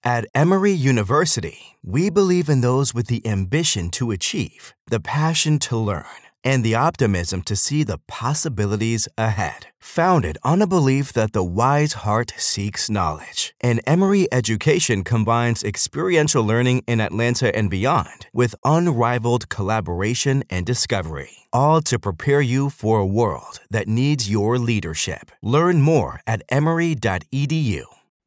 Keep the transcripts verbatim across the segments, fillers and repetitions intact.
At Emory University, we believe in those with the ambition to achieve, the passion to learn, and the optimism to see the possibilities ahead. Founded on a belief that the wise heart seeks knowledge, and Emory education combines experiential learning in Atlanta and beyond with unrivaled collaboration and discovery, all to prepare you for a world that needs your leadership. Learn more at emory dot e d u.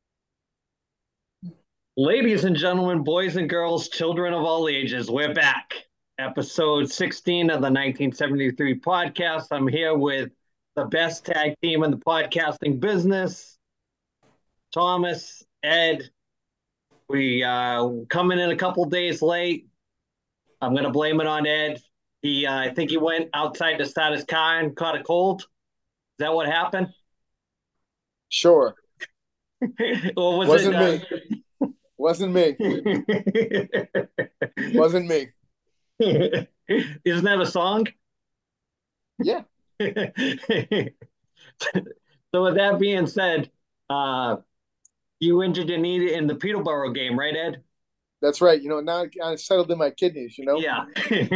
Ladies and gentlemen, boys and girls, children of all ages, we're back. Episode sixteen of the nineteen seventy-three podcast. I'm here with the best tag team in the podcasting business, Thomas, Ed. We uh coming in a couple days late. I'm going to blame it on Ed. He, uh, I think he went outside to start his car and caught a cold. Is that what happened? Sure. Or was Wasn't it, me. Uh... Wasn't me. Wasn't me. Isn't that a song? Yeah. So with that being said, uh, you injured your knee in the Peterborough game, right, Ed? That's right. You know, now I settled in my kidneys, you know? Yeah.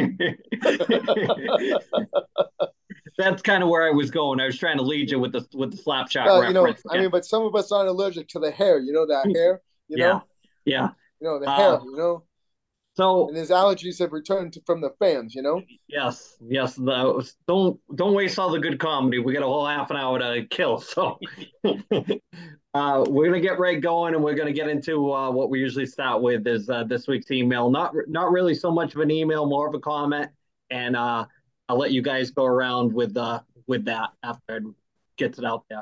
That's kind of where I was going. I was trying to lead you with the with the slap shot uh, reference. You know, I mean, but some of us aren't allergic to the hair. You know that hair? You know? Yeah. You know, the uh, hair, you know? So, and his allergies have returned to, from the fans, you know? Yes, yes. The, don't don't waste all the good comedy. We got a whole half an hour to kill. So uh, we're gonna get right going, and we're gonna get into uh, what we usually start with is uh, this week's email. Not not really so much of an email, more of a comment, and uh, I'll let you guys go around with uh, with that after it gets it out there.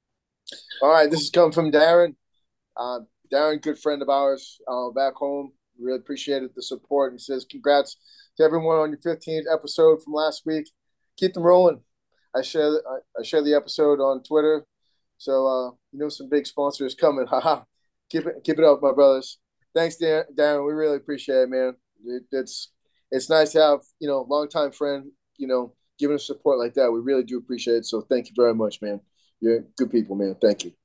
All right, this is coming from Darren. Uh, Darren, good friend of ours, uh, back home. Really appreciated the support, and says congrats to everyone on your fifteenth episode from last week. Keep them rolling. I share I, I share the episode on Twitter, so uh, you know some big sponsors coming. Haha, keep it keep it up, my brothers. Thanks, Dan, Darren. We really appreciate it, man. It, it's it's nice to have you know longtime friend you know giving us support like that. We really do appreciate it. So thank you very much, man. You're good people, man. Thank you.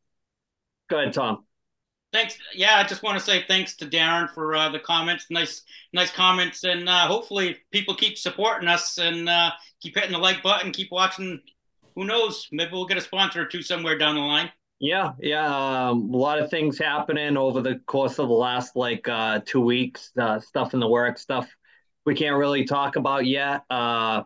Go ahead, Tom. Thanks. Yeah, I just want to say thanks to Darren for uh, the comments. Nice, nice comments, and uh, hopefully people keep supporting us and uh, keep hitting the like button, keep watching. Who knows? Maybe we'll get a sponsor or two somewhere down the line. Yeah, yeah. Um, a lot of things happening over the course of the last like uh, two weeks. Uh, stuff in the works, stuff we can't really talk about yet. Uh,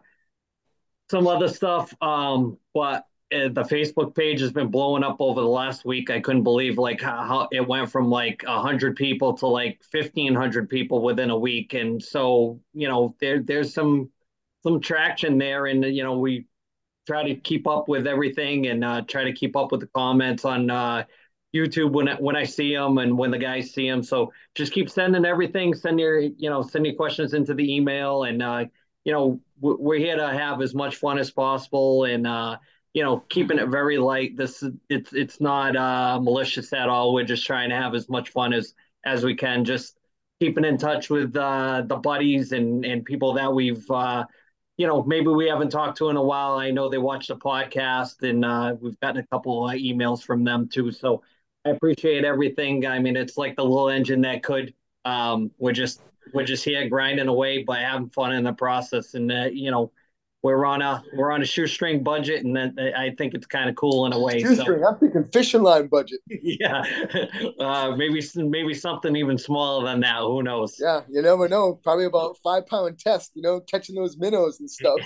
some other stuff, um, but the Facebook page has been blowing up over the last week. I couldn't believe like how, how it went from like a hundred people to like fifteen hundred people within a week. And so, you know, there there's some some traction there, and you know, we try to keep up with everything and uh, try to keep up with the comments on uh, YouTube when I, when I see them and when the guys see them. So just keep sending everything. Send your you know send your questions into the email, and uh, you know we're here to have as much fun as possible, and uh, you know, keeping it very light. This it's it's not uh, malicious at all. We're just trying to have as much fun as as we can. Just keeping in touch with uh, the buddies and and people that we've uh, you know maybe we haven't talked to in a while. I know they watch the podcast, and uh, we've gotten a couple of emails from them too. So I appreciate everything. I mean, it's like the little engine that could. Um, we're just we're just here grinding away, but having fun in the process, and uh, you know. We're on a we're on a shoestring budget, and then I think it's kind of cool in a way. Shoestring, so. I'm thinking fishing line budget. Yeah, uh, maybe maybe something even smaller than that. Who knows? Yeah, you never know. Probably about five pound test. You know, catching those minnows and stuff.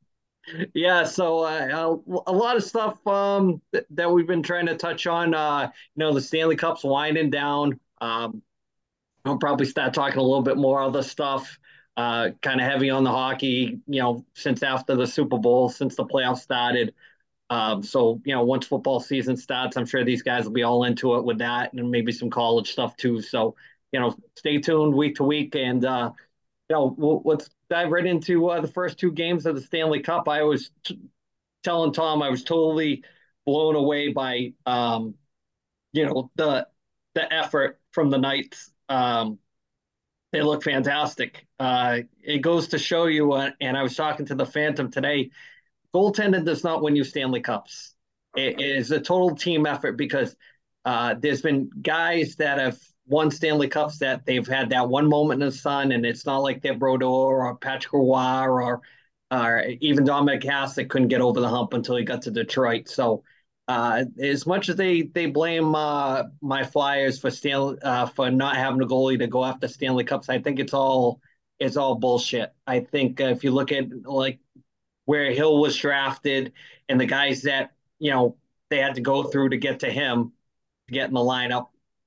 Yeah, so uh, a lot of stuff um, th- that we've been trying to touch on. Uh, you know, the Stanley Cup's winding down. Um, I'll probably start talking a little bit more other stuff. Uh, kind of heavy on the hockey, you know, since after the Super Bowl, since the playoffs started. Um, so, you know, once football season starts, I'm sure these guys will be all into it with that, and maybe some college stuff too. So, you know, stay tuned week to week, and uh, you know, we'll, let's dive right into uh, the first two games of the Stanley Cup. I was t- telling Tom I was totally blown away by, um, you know, the the effort from the Knights. Um, They look fantastic. Uh, it goes to show you, uh, and I was talking to the Phantom today, goaltending does not win you Stanley Cups. It, it is a total team effort because uh, there's been guys that have won Stanley Cups that they've had that one moment in the sun, and it's not like they're Brodeur or Patrick Roy or or even Dominic Hasek couldn't get over the hump until he got to Detroit. So uh, as much as they they blame uh, my Flyers for Stanley uh, for not having a goalie to go after Stanley Cups, I think it's all it's all bullshit. I think uh, if you look at like where Hill was drafted and the guys that you know they had to go through to get to him to get in the lineup,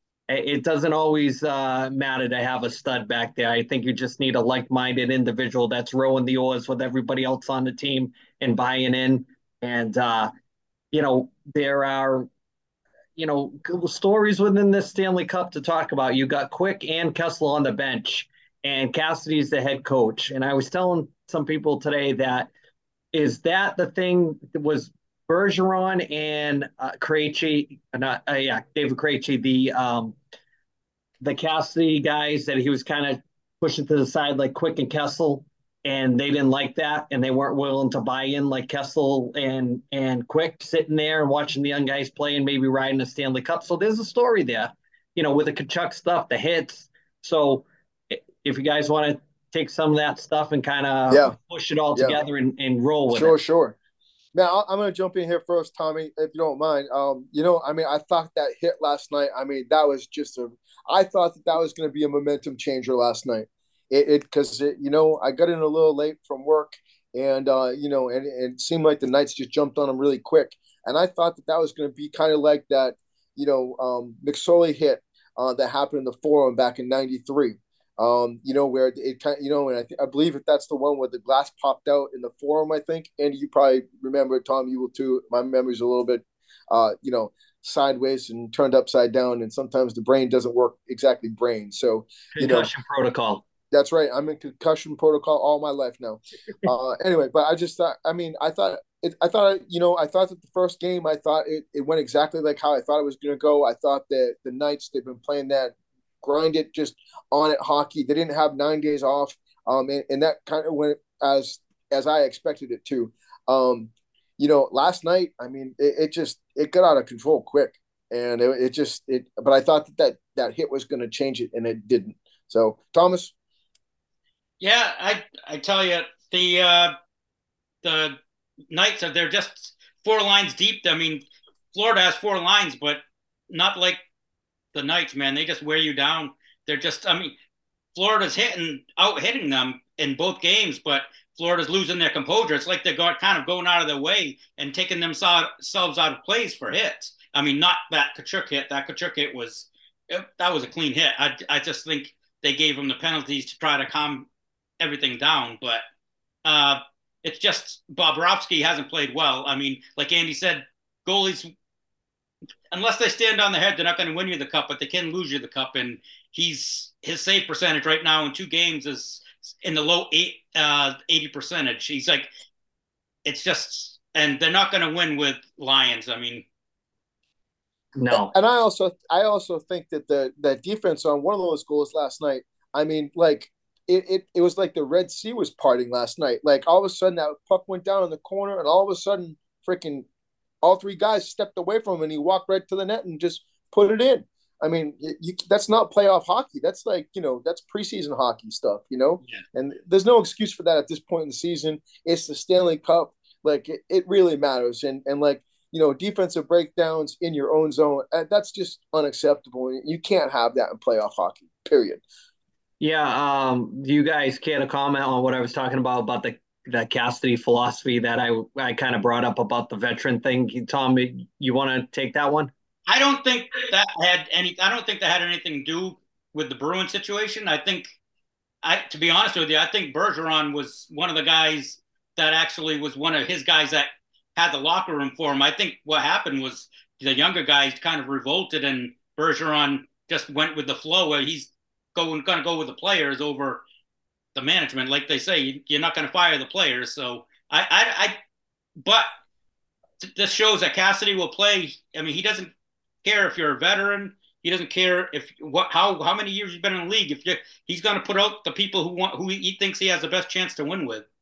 it doesn't always uh, matter to have a stud back there. I think you just need a like-minded individual that's rowing the oars with everybody else on the team and buying in. And uh, you know, there are you know stories within this Stanley Cup to talk about. You got Quick and Kessel on the bench, and Cassidy's the head coach. And I was telling some people today that is that the thing that was Bergeron and uh, Krejci, not uh, yeah, David Krejci, the um, the Cassidy guys that he was kind of pushing to the side like Quick and Kessel, and they didn't like that, and they weren't willing to buy in like Kessel and and Quick sitting there and watching the young guys play and maybe riding the Stanley Cup. So there's a story there, you know, with the Tkachuk stuff, the hits. So if you guys want to take some of that stuff and kind of yeah. push it all yeah. together and, and roll with sure, it. Sure, sure. Now, I'm going to jump in here first, Tommy, if you don't mind. Um, you know, I mean, I thought that hit last night, I mean, that was just a – I thought that that was going to be a momentum changer last night. It Because, it, it, you know, I got in a little late from work, and, uh, you know, and, and it seemed like the Knights just jumped on them really quick. And I thought that that was going to be kind of like that, you know, um, McSorley hit uh, that happened in the Forum back in ninety-three. Um, you know, where it kind of, you know, and I, th- I believe if that's the one where the glass popped out in the Forum, I think, and you probably remember, Tom, you will too. My memory's a little bit, uh, you know, sideways and turned upside down, and sometimes the brain doesn't work exactly brain. So, you concussion know, protocol. That's right. I'm in concussion protocol all my life now. uh, anyway, but I just thought, I mean, I thought, it, I thought, you know, I thought that the first game, I thought it, it went exactly like how I thought it was going to go. I thought that the Knights, they've been playing that grind it, just on it hockey. They didn't have nine days off, um, and, and that kind of went as as I expected it to. Um, you know, last night, I mean, it, it just it got out of control quick, and it, it just it. But I thought that that, that hit was going to change it, and it didn't. So, Thomas. Yeah, I I tell you, the uh, the Knights are they're just four lines deep. I mean, Florida has four lines, but not like the Knights, man. They just wear you down. They're just, I mean, Florida's hitting, out hitting them in both games, but Florida's losing their composure. It's like they're going, kind of going out of their way and taking themselves out of place for hits. I mean, not that Tkachuk hit. That Tkachuk hit was, it, that was a clean hit. I, I just think they gave him the penalties to try to calm everything down. But uh, it's just, Bobrovsky hasn't played well. I mean, like Andy said, goalies, unless they stand on their head, they're not going to win you the cup, but they can lose you the cup. And he's his save percentage right now in two games is in the low eight, uh, eighty percentage. He's like, it's just, and they're not going to win with Lions. I mean, no. And I also, I also think that the the defense on one of those goals last night, I mean, like it, it, it was like the Red Sea was parting last night. Like all of a sudden that puck went down in the corner, and all of a sudden, freaking all three guys stepped away from him, and he walked right to the net and just put it in. I mean, you, that's not playoff hockey. That's like, you know, that's preseason hockey stuff, you know? Yeah. And there's no excuse for that at this point in the season. It's the Stanley Cup. Like, it, it really matters. And, and like, you know, defensive breakdowns in your own zone, that's just unacceptable. You can't have that in playoff hockey, period. Yeah. Um, do you guys care to comment on what I was talking about, about the that Cassidy philosophy that I I kind of brought up about the veteran thing? Tom, you want to take that one? I don't think that had any. I don't think that had anything to do with the Bruin situation. I think, I to be honest with you, I think Bergeron was one of the guys that actually was one of his guys that had the locker room for him. I think what happened was the younger guys kind of revolted, and Bergeron just went with the flow, where he's going going to go with the players over the management. Like they say, you're not going to fire the players. So I, I, I but this shows that Cassidy will play. I mean, he doesn't care if you're a veteran. He doesn't care if what how how many years you've been in the league. If you he's going to put out the people who want who he thinks he has the best chance to win with.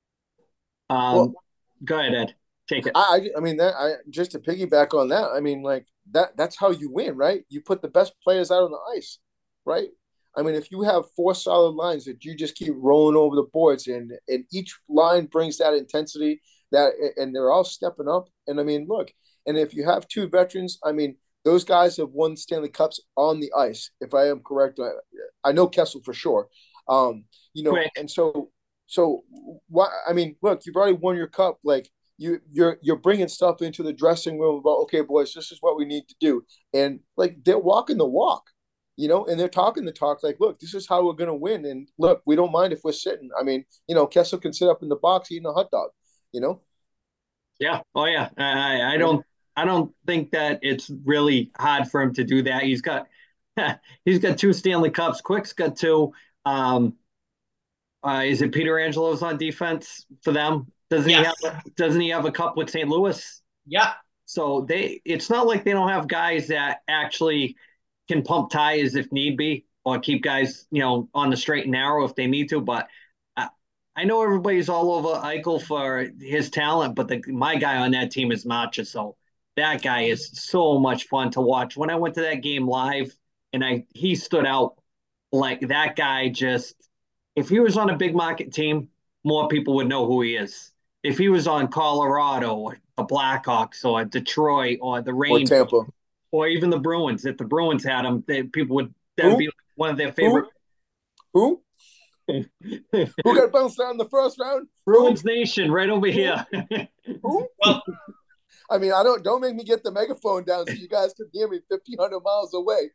Um, well, go ahead, Ed. Take it. I I mean that I just to piggyback on that. I mean, like that that's how you win, right? You put the best players out on the ice. right? I mean, if you have four solid lines that you just keep rolling over the boards, and and each line brings that intensity, that and they're all stepping up. And I mean, look, and if you have two veterans, I mean, those guys have won Stanley Cups on the ice. If I am correct, I, I know Kessel for sure. Um, you know, Quick. and so so what? I mean, look, you've already won your cup. Like you, you're you're bringing stuff into the dressing room about, okay, boys, this is what we need to do, and like they're walking the walk, you know, and they're talking the talk. Like, look, this is how we're going to win, and look, we don't mind if we're sitting. I mean, you know, Kessel can sit up in the box eating a hot dog, you know. Yeah. Oh yeah. I I don't I don't think that it's really hard for him to do that. He's got he's got two Stanley Cups. Quick's got two. Um, uh, is it Peter Angelo's on defense for them? Doesn't he Yes. have doesn't he have a cup with Saint Louis? Yeah. So they it's not like they don't have guys that actually can pump tires if need be, or keep guys, you know, on the straight and narrow if they need to. But I, I know everybody's all over Eichel for his talent, but the, my guy on that team is Matcha. So that guy is so much fun to watch. When I went to that game live, and I he stood out like that guy. Just if he was on a big market team, more people would know who he is. If he was on Colorado or the Blackhawks or Detroit or the Or Rangers Tampa. or even the Bruins, if the Bruins had him, they, people would that would Who? be one of their favorite. Who? Who got bounced out in the first round? Bruins Nation, right over here. Who? Well, I mean, I don't don't make me get the megaphone down so you guys can hear me fifteen hundred miles away.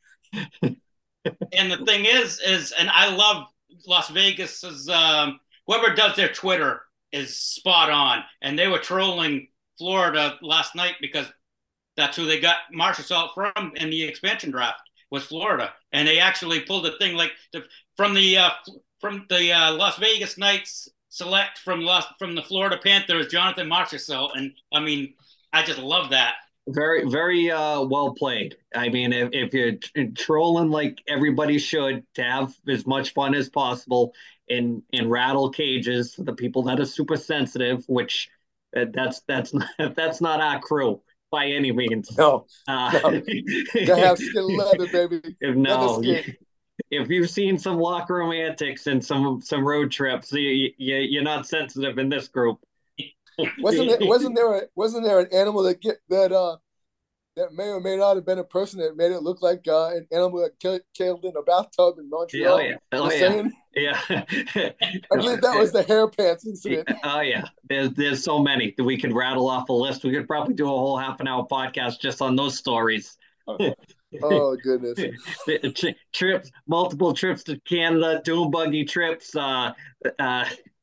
and the thing is, is and I love Las Vegas's um, whoever does their Twitter is spot on, and they were trolling Florida last night because that's who they got Marchessault from in the expansion draft was Florida, and they actually pulled a thing like the, from the uh, from the uh, Las Vegas Knights select from Las, from the Florida Panthers Jonathan Marchessault, and I mean I just love that. Very, very uh, well played. I mean, if, if you're t- trolling like everybody should, to have as much fun as possible and and rattle cages for the people that are super sensitive, which uh, that's that's not that's not our crew by any means. No, Uh, no. Gotta have skin leather, baby. if Leather no, skin. if you've seen some locker room antics and some some road trips, you, you you're not sensitive in this group. Wasn't there wasn't there a, wasn't there an animal that get that uh that may or may not have been a person that made it look like uh, an animal that killed, killed in a bathtub in Montreal? Oh yeah, oh Just yeah, saying. yeah. I believe that was the hair pants incident. Oh yeah, there's there's so many that we could rattle off a list. We could probably do a whole half an hour podcast just on those stories. Oh goodness. Trips, multiple trips to Canada, dune buggy trips. Uh, uh,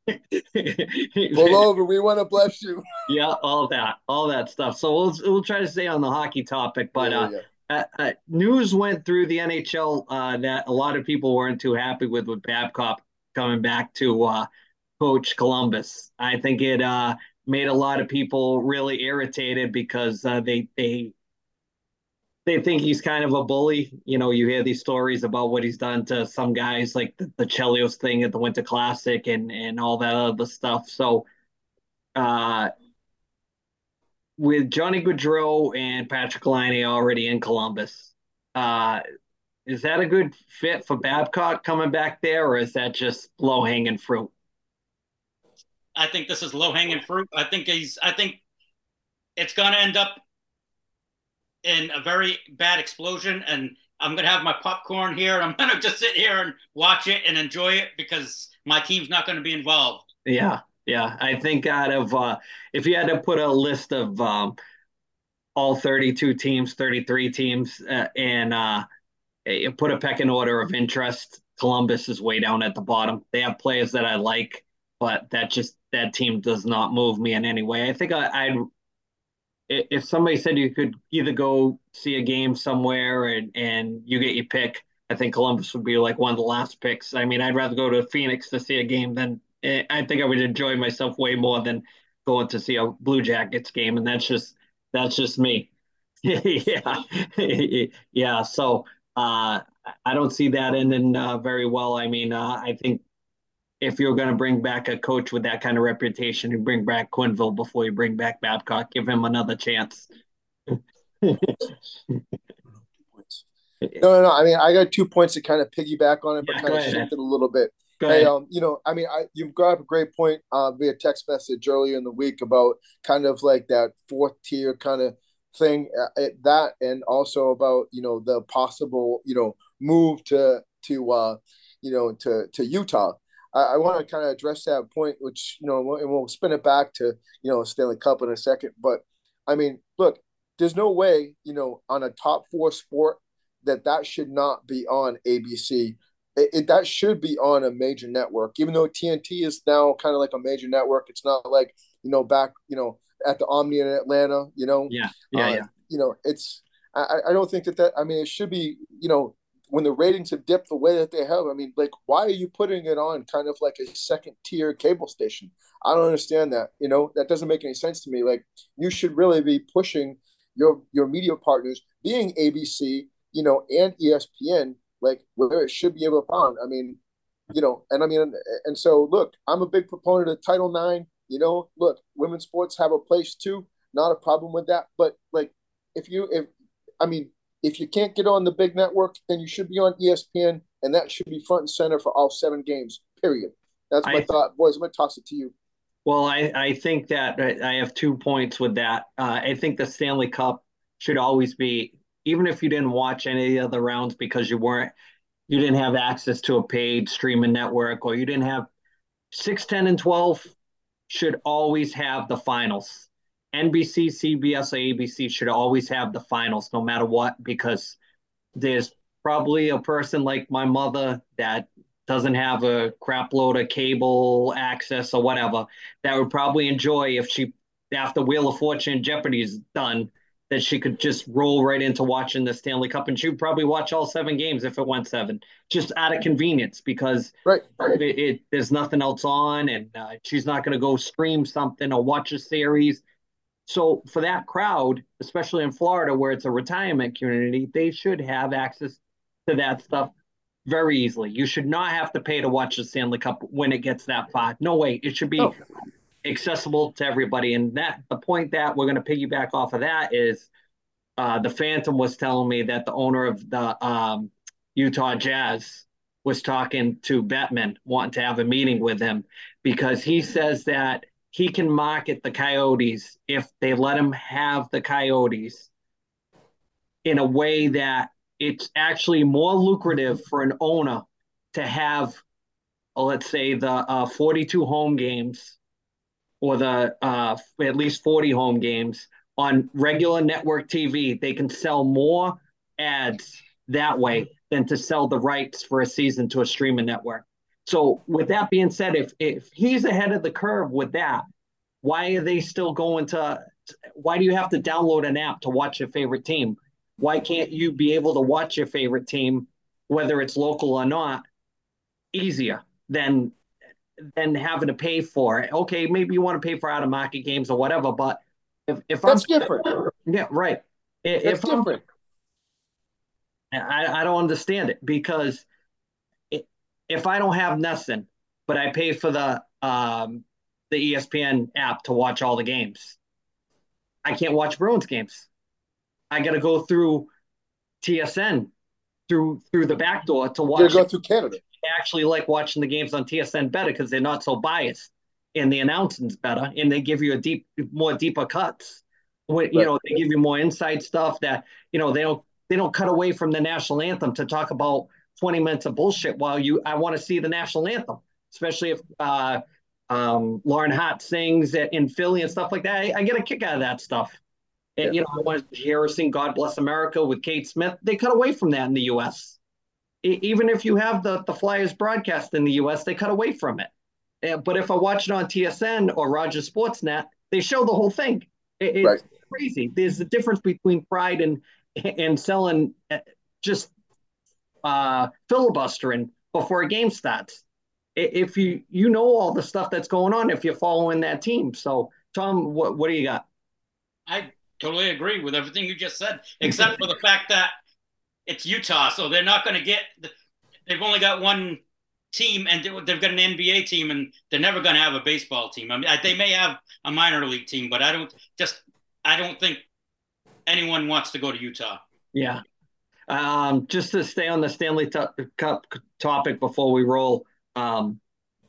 Pull over. We want to bless you. Yeah, all that, all that stuff. So we'll we'll try to stay on the hockey topic, but Yeah, uh, yeah. uh, uh, news went through the N H L uh, that a lot of people weren't too happy with with Babcock coming back to uh, coach Columbus. I think it uh, made a lot of people really irritated because uh, they they they think he's kind of a bully. You know, you hear these stories about what he's done to some guys, like the, the Chelios thing at the Winter Classic and and all that other stuff. So. Uh, with Johnny Gaudreau and Patrick Laine already in Columbus, uh, is that a good fit for Babcock coming back there, or is that just low hanging fruit? I think this is low hanging fruit. I think he's. I think it's going to end up in a very bad explosion, and I'm going to have my popcorn here. I'm going to just sit here and watch it and enjoy it because my team's not going to be involved. Yeah, yeah. I think out of uh, if you had to put a list of um, all thirty-two teams, thirty-three teams, uh, and uh, put a pecking order of interest, Columbus is way down at the bottom. They have players that I like, but that just that team does not move me in any way. I think I, I'd if somebody said you could either go see a game somewhere and and you get your pick, I think Columbus would be like one of the last picks. I mean, I'd rather go to Phoenix to see a game than I think I would enjoy myself way more than going to see a Blue Jackets game, and that's just that's just me. Yeah, yeah. So uh, I don't see that ending uh, very well. I mean, uh, I think if you're going to bring back a coach with that kind of reputation, you bring back Quenneville before you bring back Babcock. Give him another chance. No, no, no. I mean, I got two points to kind of piggyback on it, but Yeah, kind go of ahead. shift it a little bit. Go Hey, ahead. um, you know, I mean, I you brought up a great point uh, via text message earlier in the week about kind of like that fourth tier kind of thing, uh, it, that, and also about you know the possible you know move to to uh, you know to to Utah. I, I want to kind of address that point, which you know, and we'll spin it back to you know Stanley Cup in a second. But I mean, look, there's no way you know on a top four sport that that should not be on A B C. It, it, that should be on a major network, even though T N T is now kind of like a major network. It's not like you know back you know at the Omni in Atlanta. You know, Yeah, yeah, uh, yeah. you know it's. I, I don't think that that. I mean, it should be you know when the ratings have dipped the way that they have. I mean, like why are you putting it on kind of like a second tier cable station? I don't understand that. You know, that doesn't make any sense to me. Like you should really be pushing your your media partners, being A B C, you know, and E S P N, like where it should be able to found. I mean, you know, and I mean, and so look, I'm a big proponent of Title Nine. You know, look, women's sports have a place too. Not a problem with that. But like, if you, if I mean, if you can't get on the big network, then you should be on E S P N, and that should be front and center for all seven games. Period. That's my I thought, boys. I'm gonna toss it to you. Well, I, I think that I have two points with that. Uh, I think the Stanley Cup should always be, even if you didn't watch any of the rounds because you weren't, you didn't have access to a paid streaming network, or you didn't have six, ten, and twelve should always have the finals. N B C, C B S, or A B C should always have the finals, no matter what, because there's probably a person like my mother that doesn't have a crap load of cable access or whatever that would probably enjoy if she, after Wheel of Fortune Jeopardy is done, that she could just roll right into watching the Stanley Cup, and she would probably watch all seven games if it went seven, just out of convenience, because Right. it, it there's nothing else on, and uh, she's not going to go stream something or watch a series. So for that crowd, especially in Florida, where it's a retirement community, they should have access to that stuff very easily. You should not have to pay to watch the Stanley Cup when it gets that far. No way. It should be No. accessible to everybody. And that the point that we're going to piggyback off of that is uh, the Phantom was telling me that the owner of the um, Utah Jazz was talking to Bettman, wanting to have a meeting with him, because he says that he can market the Coyotes if they let him have the Coyotes in a way that it's actually more lucrative for an owner to have, uh, let's say, the uh, forty-two home games, or the uh, at least forty home games on regular network T V. They can sell more ads that way than to sell the rights for a season to a streaming network. So with that being said, if if he's ahead of the curve with that, why are they still going to? Why do you have to download an app to watch your favorite team? Why can't you be able to watch your favorite team, whether it's local or not, easier than than having to pay for it? Okay, maybe you want to pay for out of market games or whatever, but if, if I'm That's different. yeah, right. That's If I'm different. I, I don't understand it, because if I don't have nothing, but I pay for the um, the E S P N app to watch all the games, I can't watch Bruins games. I got to go through T S N through through the back door to You're watch. gonna go through Canada. I actually like watching the games on T S N better because they're not so biased, and the announcing's better, and they give you a deep, more deeper cuts. When, you Right. know, they give you more inside stuff that you know they don't they don't cut away from the national anthem to talk about twenty minutes of bullshit while you. I want to see the national anthem, especially if uh, um, Lauren Hart sings in Philly and stuff like that. I, I get a kick out of that stuff. Yeah. And, you know, I want to hear her sing "God Bless America" with Kate Smith. They cut away from that in the U S. Even if you have the, the Flyers broadcast in the U S, they cut away from it. Uh, but if I watch it on T S N or Rogers Sportsnet, they show the whole thing. It, it's Right. crazy. There's a difference between pride and and selling just uh, filibustering before a game starts. If you you know all the stuff that's going on, if you're following that team. So, Tom, what what do you got? I totally agree with everything you just said, except for the fact that it's Utah, so they're not going to get. They've only got one team, and they've got an N B A team, and they're never going to have a baseball team. I mean, they may have a minor league team, but I don't just. I don't think anyone wants to go to Utah. Yeah. Um, just to stay on the Stanley Cup topic before we roll. Um,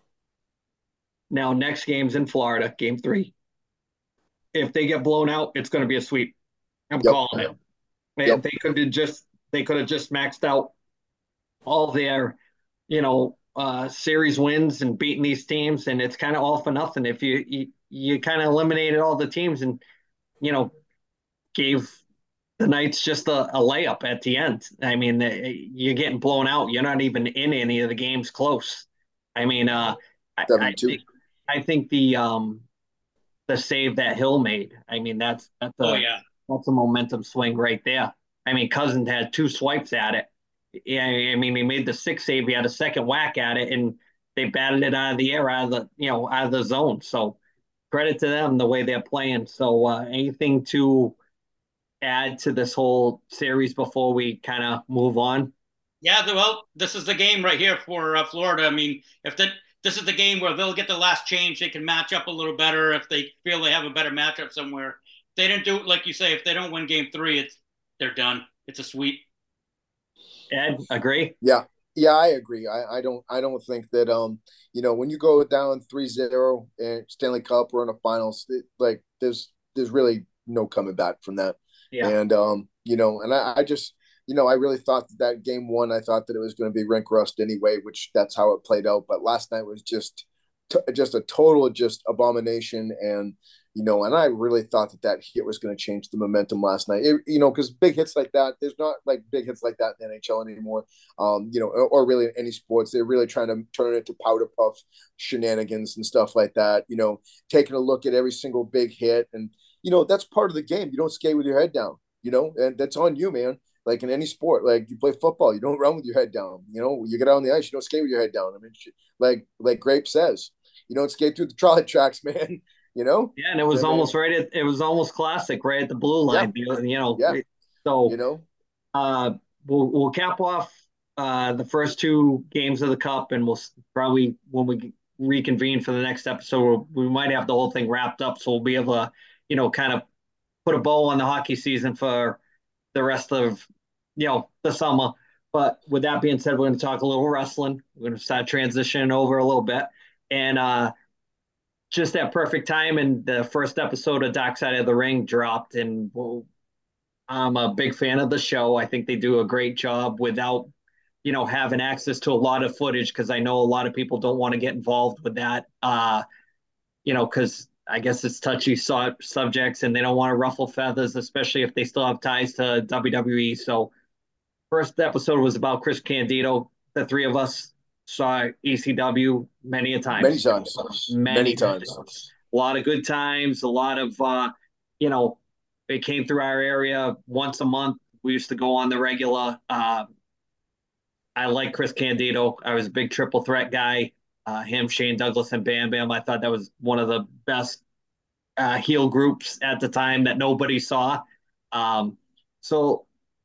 now, next game's in Florida, game three. If they get blown out, it's going to be a sweep. I'm Yep. calling it. Yep. They could have just they could have just maxed out all their, you know, uh, series wins and beating these teams, and it's kind of all for nothing. If you you, you kind of eliminated all the teams and, you know, gave the Knights just a, a layup at the end. I mean, you're getting blown out. You're not even in any of the games close. I mean, uh, I, I think I think the um, the save that Hill made. I mean, that's that's a oh yeah, that's a momentum swing right there. I mean, Cousins had two swipes at it. Yeah, I mean, he made the sixth save. He had a second whack at it, and they batted it out of the air, out of the you know out of the zone. So credit to them the way they're playing. So uh, anything to add to this whole series before we kind of move on? Yeah, well, this is the game right here for uh, Florida. I mean, if the, this is the game where they'll get the last change, they can match up a little better if they feel they have a better matchup somewhere. If they didn't do it, like you say, if they don't win game three, it's they're done. It's a sweep. Ed, agree? Yeah. Yeah, I agree. I, I don't I don't think that um you know when you go down three zero in Stanley Cup or in a finals, it, like there's there's really no coming back from that. Yeah. And um you know and I, I just you know I really thought that, that game one I thought that it was going to be rink rust anyway, which that's how it played out. But last night was just t- just a total just abomination. And you know, and I really thought that that hit was going to change the momentum last night. It, you know, because big hits like that, there's not like big hits like that in the N H L anymore. Um, you know, or, or really in any sports, they're really trying to turn it into powder puff shenanigans and stuff like that. You know, taking a look at every single big hit, and you know, that's part of the game. You don't skate with your head down. You know, and that's on you, man. Like in any sport, like you play football, you don't run with your head down. You know, you get out on the ice, you don't skate with your head down. I mean, like like Grape says, you don't skate through the trolley tracks, man. You know? Yeah, and it was almost right at it was almost classic, right at the blue line. Yeah. You know, yeah. So you know, uh, we'll we'll cap off uh, the first two games of the Cup, and we'll probably when we reconvene for the next episode, we might have the whole thing wrapped up, so we'll be able to, you know, kind of put a bow on the hockey season for the rest of, you know, the summer. But with that being said, we're going to talk a little wrestling. We're going to start transitioning over a little bit, and uh, just that perfect time. And the first episode of Dark Side of the Ring dropped, and well, I'm a big fan of the show. I think they do a great job without, you know, having access to a lot of footage, because I know a lot of people don't want to get involved with that, uh, you know, because I guess it's touchy su- subjects and they don't want to ruffle feathers, especially if they still have ties to W W E. So first episode was about Chris Candido. The three of us saw E C W many a times. Many times. Many, many times. times. A lot of good times, a lot of, uh, you know, they came through our area once a month. We used to go on the regular. Uh, I like Chris Candido. I was a big triple threat guy. Uh, him, Shane Douglas, and Bam Bam. I thought that was one of the best uh, heel groups at the time that nobody saw. Um, so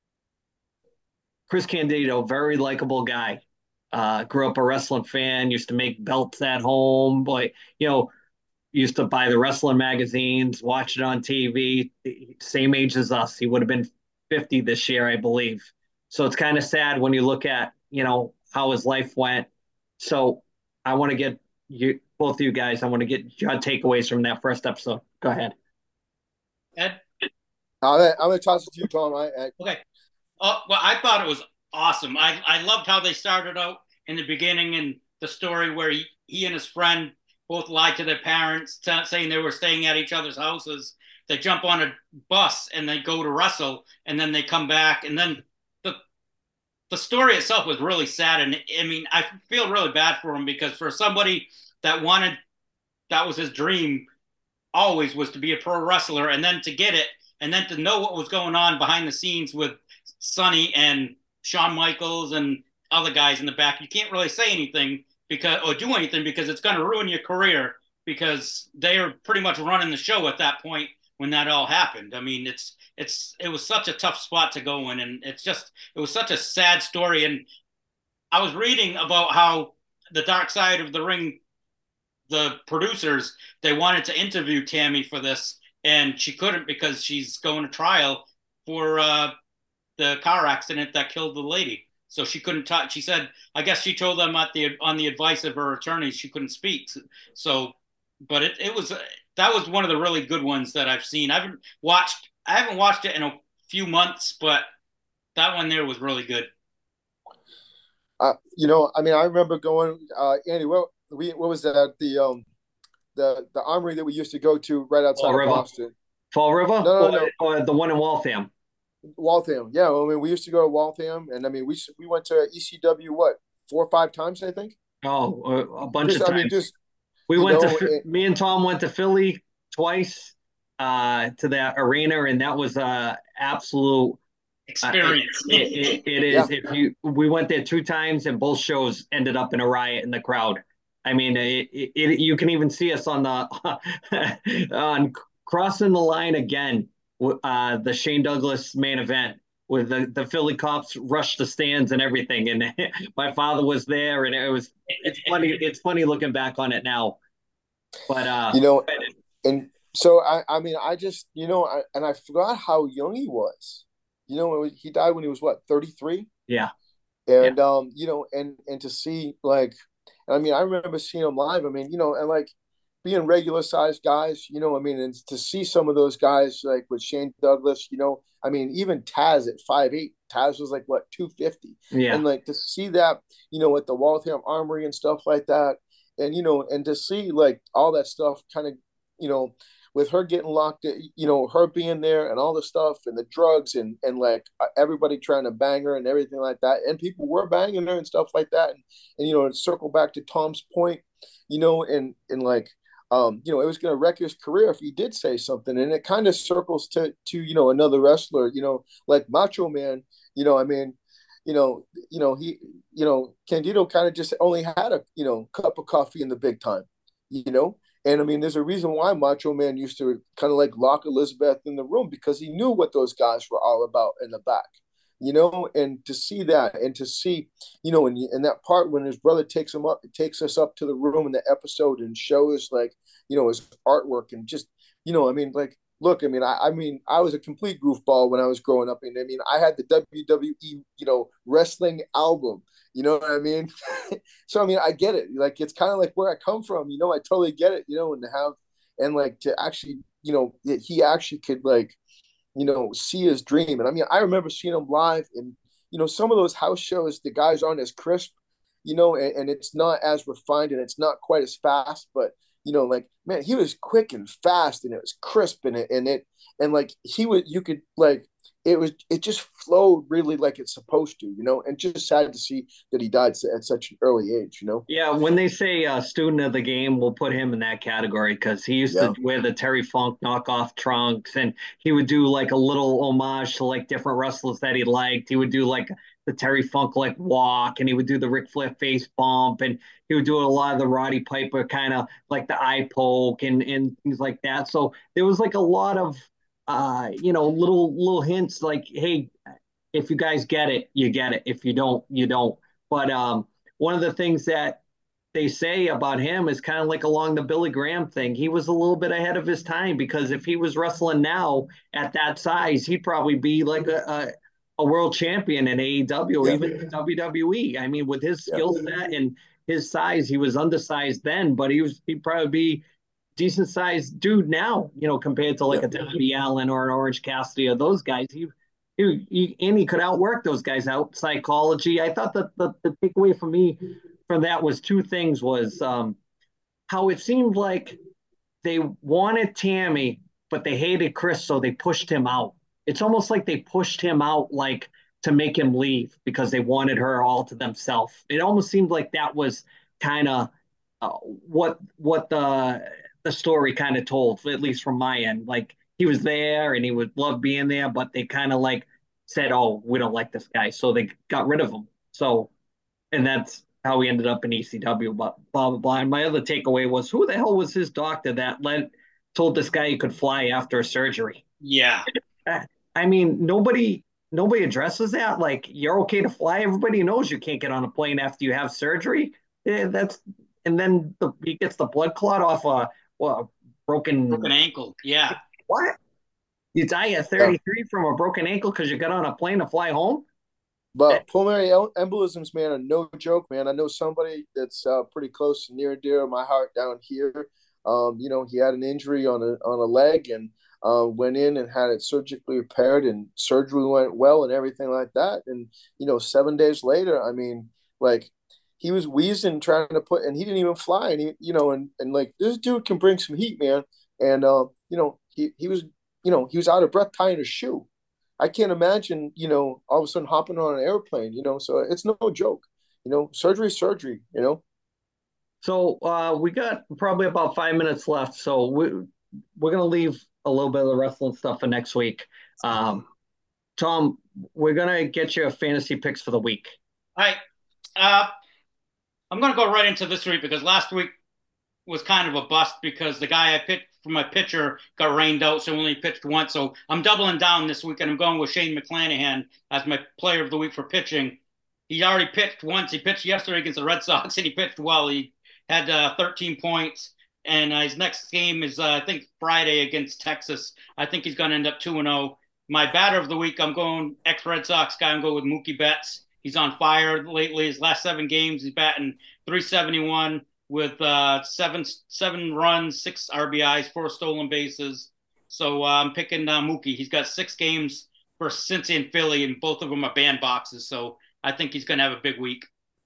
Chris Candido, very likable guy. Uh, grew up a wrestling fan, used to make belts at home, but, you know, used to buy the wrestling magazines, watch it on T V, same age as us. He would have been fifty this year, I believe. So it's kind of sad when you look at, you know, how his life went. So I want to get you, both of you guys, I want to get your takeaways from that first episode. Go ahead. Ed? I'm going I'm to toss it to you, Tom. I, I... Okay. Oh, well, I thought it was awesome. I, I loved how they started out in the beginning and the story where he, he and his friend both lied to their parents, t- saying they were staying at each other's houses. They jump on a bus and they go to wrestle, and then they come back. And then the the story itself was really sad. And I mean, I feel really bad for him, because for somebody that wanted, that was his dream always, was to be a pro wrestler, and then to get it, and then to know what was going on behind the scenes with Sonny and Shawn Michaels and other guys in the back. You can't really say anything because or do anything because it's going to ruin your career, because they are pretty much running the show at that point when that all happened. I mean, it's it's it was such a tough spot to go in, and it's just it was such a sad story. And I was reading about how the Dark Side of the Ring, the producers, they wanted to interview Tammy for this, and she couldn't because she's going to trial for uh, the car accident that killed the lady. So she couldn't talk. She said, I guess she told them at the on the advice of her attorneys she couldn't speak. So, but it, it was that was one of the really good ones that I've seen. I haven't watched I haven't watched it in a few months, but that one there was really good. Uh, you know, I mean, I remember going, uh, Andy. What we what was that? The um the the armory that we used to go to right outside Fall of River. Boston. Fall River? No, no, Or, no. or the one in Waltham? Waltham. Yeah, I mean, we used to go to Waltham, and I mean, we we went to E C W what four or five times, I think. Oh, a, a bunch Just, of I mean, times. just We you went know, to it, me and Tom went to Philly twice uh, to that arena, and that was a absolute uh, it, Experience. it, it yeah. is. If you we went there two times, and both shows ended up in a riot in the crowd. I mean, it, it, it you can even see us on the on crossing the line again. Uh, the Shane Douglas main event with the, the Philly cops rushed the stands and everything, and my father was there, and it was it's funny. It's funny looking back on it now, but uh, You know, and so I, I mean, I just, you know, I, and I forgot how young he was. You know, he died when he was what, thirty-three? yeah, yeah, And um, you know, and and to see like, I mean, I remember seeing him live. I mean, you know, and like being regular sized guys, you know, I mean, and to see some of those guys like with Shane Douglas, you know, I mean, even Taz at five eight, Taz was like what two fifty, yeah. and like to see that, you know, at the Waltham Armory and stuff like that, and you know, and to see like all that stuff, kind of, you know, with her getting locked, you know, her being there and all the stuff and the drugs and and like everybody trying to bang her and everything like that, and people were banging her and stuff like that, and, and you know, and circle back to Tom's point, you know, and and like um, you know, it was going to wreck his career if he did say something. And it kind of circles to, to, you know, another wrestler, you know, like Macho Man, you know, I mean, you know, you know, he, you know, Candido kind of just only had a, you know, cup of coffee in the big time, you know? And I mean, there's a reason why Macho Man used to kind of like lock Elizabeth in the room, because he knew what those guys were all about in the back, you know, and to see that and to see, you know, in, in that part when his brother takes him up, takes us up to the room in the episode and shows like, you know, his artwork and just, you know, I mean, like, look, I mean, I, I mean, I was a complete goofball when I was growing up. And I mean, I had the W W E, you know, wrestling album, you know what I mean? So, I mean, I get it. Like, it's kind of like where I come from, you know, I totally get it, you know, and to have, and like to actually, you know, he actually could like, you know, see his dream. And I mean, I remember seeing him live and, you know, some of those house shows, the guys aren't as crisp, you know, and, and it's not as refined and it's not quite as fast, but, you know, like, man, he was quick and fast and it was crisp and it, and it, and like he would, you could like, it was, it just flowed really like it's supposed to, you know, and just sad to see that he died at such an early age, you know? Yeah, when they say uh, student of the game, we'll put him in that category because he used Yeah. to wear the Terry Funk knockoff trunks, and he would do like a little homage to like different wrestlers that he liked. He would do like the Terry Funk like walk, and he would do the Ric Flair face bump, and he would do a lot of the Roddy Piper kind of like the eye poke and and things like that. So there was like a lot of uh, you know, little little hints like, hey, if you guys get it, you get it. If you don't, you don't. But um, one of the things that they say about him is kind of like along the Billy Graham thing. He was a little bit ahead of his time because if he was wrestling now at that size, he'd probably be like a, a, a world champion in A E W or Yeah. even W W E. I mean, with his Yeah. skill set and his size, he was undersized then, but he was he'd probably be decent sized dude now, you know, compared to like Yeah. a Darby Allin or an Orange Cassidy or those guys. He, he, he and he could outwork those guys out psychology. I thought that the, the takeaway for me from that was two things was um, how it seemed like they wanted Tammy, but they hated Chris, so they pushed him out. It's almost like they pushed him out like to make him leave because they wanted her all to themselves. It almost seemed like that was kind of uh, what what the the story kind of told, at least from my end. Like he was there and he would love being there, but they kind of like said, "Oh, we don't like this guy," so they got rid of him. So, and that's how he ended up in E C W. But blah blah blah. And my other takeaway was, who the hell was his doctor that led told this guy he could fly after a surgery? Yeah. I mean, nobody nobody addresses that. Like, you're okay to fly. Everybody knows you can't get on a plane after you have surgery. Yeah, that's and then the, he gets the blood clot off a well, a broken Broken ankle. Yeah. what? You die at thirty-three yeah. from a broken ankle because you got on a plane to fly home? But pulmonary embolisms, man, are no joke, man. I know somebody that's uh, pretty close and near and dear to my heart down here. Um, you know, he had an injury on a on a leg and uh, went in and had it surgically repaired, and surgery went well and everything like that. And you know, seven days later, I mean, like he was wheezing trying to put, and he didn't even fly. And he, you know, and and like this dude can bring some heat, man. And uh, you know, he he was, you know, he was out of breath tying a shoe. I can't imagine, you know, all of a sudden hopping on an airplane, you know, so it's no joke, you know, surgery, surgery, you know. So uh, we got probably about five minutes left. So we, we're going to leave a little bit of the wrestling stuff for next week. Um, Tom, we're going to get you a fantasy picks for the week. All right. Uh, I'm going to go right into this week because last week was kind of a bust because the guy I picked for my pitcher got rained out, so only pitched once. So I'm doubling down this week, and I'm going with Shane McClanahan as my player of the week for pitching. He already pitched once. He pitched yesterday against the Red Sox, and he pitched well. He had uh, thirteen points, and uh, his next game is, uh, I think, Friday against Texas. I think he's going to end up two and oh. My batter of the week, I'm going ex-Red Sox guy. I'm going with Mookie Betts. He's on fire lately. His last seven games, he's batting three seventy-one. With uh, seven seven runs, six R B Is, four stolen bases. So uh, I'm picking uh, Mookie. He's got six games for Cincy and Philly, and both of them are bandboxes. So I think he's going to have a big week.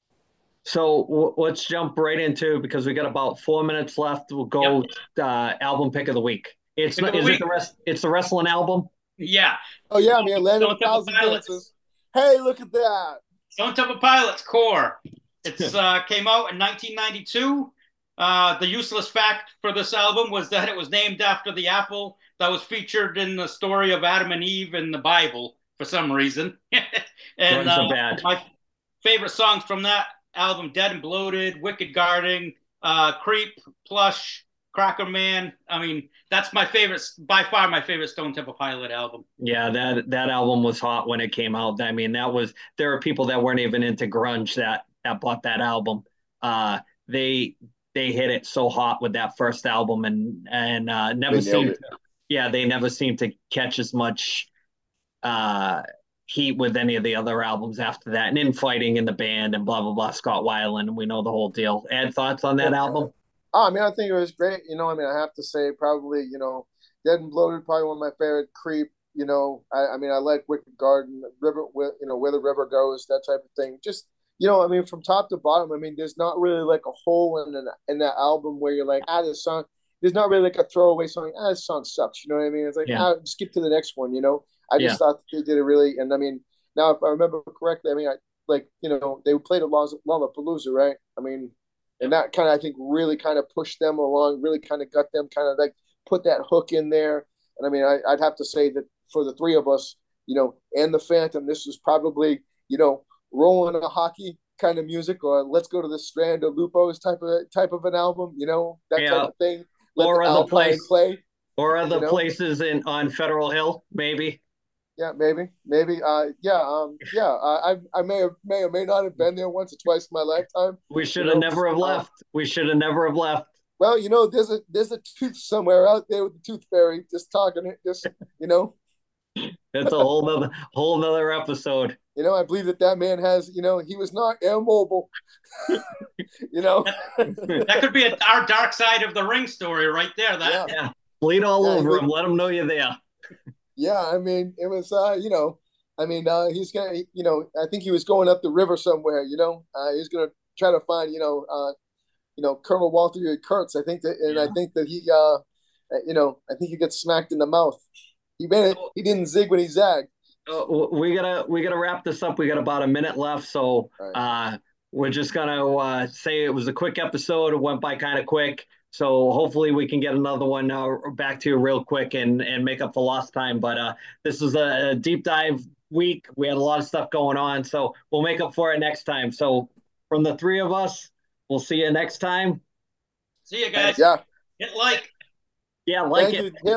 So w- let's jump right into, because we got about four minutes left. We'll go yep. uh, album pick of the week. It's not, is week. it the rest? It's the wrestling album. Yeah. Oh yeah, man. Land of a Thousand Dances. Hey, look at that. Stone Temple Pilots Core. It's uh, came out in nineteen ninety-two. Uh, the useless fact for this album was that it was named after the apple that was featured in the story of Adam and Eve in the Bible for some reason. and uh, bad. my favorite songs from that album: "Dead and Bloated," "Wicked Guarding," uh, "Creep," "Plush," "Cracker Man." I mean, that's my favorite, by far my favorite Stone Temple Pilot album. Yeah, that that album was hot when it came out. I mean, that was there are people that weren't even into grunge that. that bought that album. Uh, they they hit it so hot with that first album, and and uh, never seemed to, yeah they never seemed to catch as much uh, heat with any of the other albums after that. And infighting in the band and blah blah blah. Scott Weiland, and we know the whole deal. Ed, thoughts on that yeah. album? Oh, I mean, I think it was great. You know, I mean, I have to say probably you know, Dead and Bloated, probably one of my favorite. Creep. You know, I, I mean, I like Wicked Garden, River, you know, Where the River Goes, that type of thing. Just You know, I mean, from top to bottom, I mean, there's not really like a hole in an, in that album where you're like, ah, this song. There's not really like a throwaway song. Ah, this song sucks. You know what I mean? It's like, yeah. ah, skip to the next one. You know, I just yeah. thought that they did it really. And I mean, now if I remember correctly, I mean, I like you know they played a Lollapalooza, right? I mean, and that kind of I think really kind of pushed them along, really kind of got them kind of like put that hook in there. And I mean, I, I'd have to say that for the three of us, you know, and the Phantom, this was probably you know. rolling a hockey kind of music, or let's go to the Strand of Lupos type of type of an album, you know, that yeah. type of thing. Let or other place, play, or other you know? places in on Federal Hill, maybe. Yeah, maybe, maybe. Uh, yeah, um, yeah. I I may have, may or may not have been there once or twice in my lifetime. We should have never have left. Uh, we should have never have left. Well, you know, there's a there's a tooth somewhere out there with the tooth fairy just talking it, just you know. That's a whole nother whole nother episode. You know, I believe that that man has, you know, he was not immobile. you know, that could be a, our Dark Side of the Ring story right there. That yeah, yeah. bleed all yeah, over him. Let him know you're there. Yeah, I mean, it was, uh, you know, I mean, uh, he's gonna, you know, I think he was going up the river somewhere. You know, uh, he's gonna try to find, you know, uh, you know, Colonel Walter Kurtz. I think that, and yeah. I think that he, uh, you know, I think he gets smacked in the mouth. He made it, he didn't zig when he zagged. Uh, we gotta we gotta wrap this up. We got about a minute left, so right. uh, we're just gonna uh, say it was a quick episode. It went by kind of quick, so hopefully we can get another one uh, back to you real quick and and make up for lost time. But uh, this was a, a deep dive week. We had a lot of stuff going on, so we'll make up for it next time. So from the three of us, we'll see you next time. See you guys. Yeah. Hit like. Yeah, like Thank it. You.